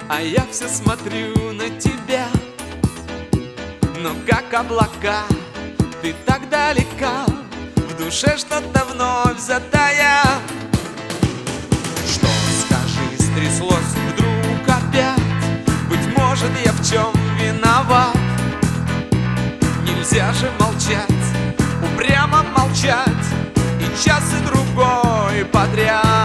а я все смотрю на тебя. Но как облака, ты так далека, в душе что-то вновь затая. Что, скажи, стряслось вдруг опять? Быть может, я в чем виноват? Нельзя же молчать, упрямо молчать, и час и другой подряд.